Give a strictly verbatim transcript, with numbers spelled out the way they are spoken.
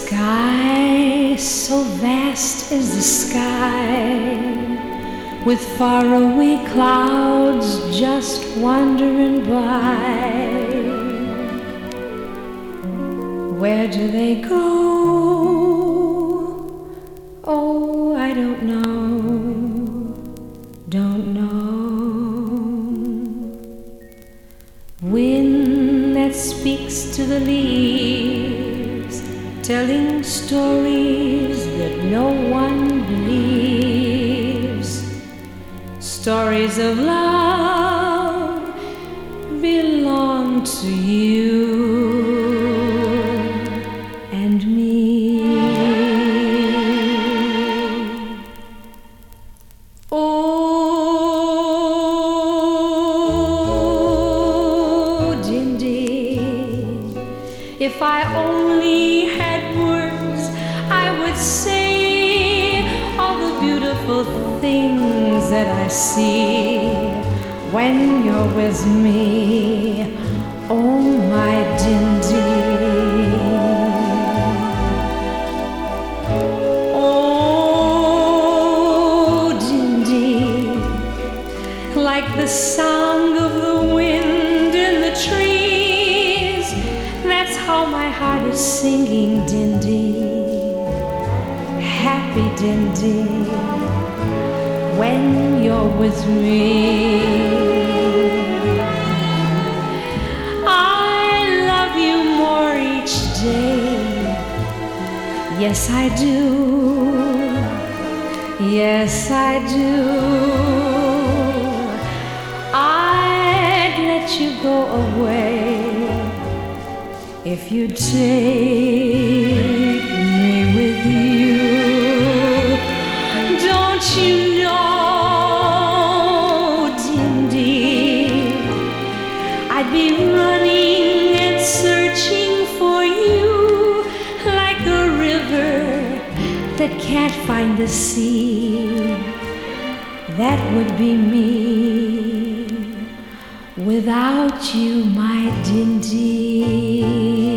sky, so vast is the sky, with faraway clouds just wandering by. Where do they go? Oh, I don't know, don't know. Wind that speaks to the leaves, telling stories that no one believes. Stories of love belong to you and me. Oh, Dindy, if I only had words, I would say all the beautiful things that I see when you're with me. Oh, my Dindy. Oh, Dindy, like the sound of the wind in the trees, that's how my heart is singing, Dindy. Happy Dindy, when you're with me. I love you more each day. Yes, I do. Yes, I do. I'd let you go away if you'd take me with you. Don't you know, Dindy, I'd be running and searching for you like a river that can't find the sea. That would be me without you, my Dindy.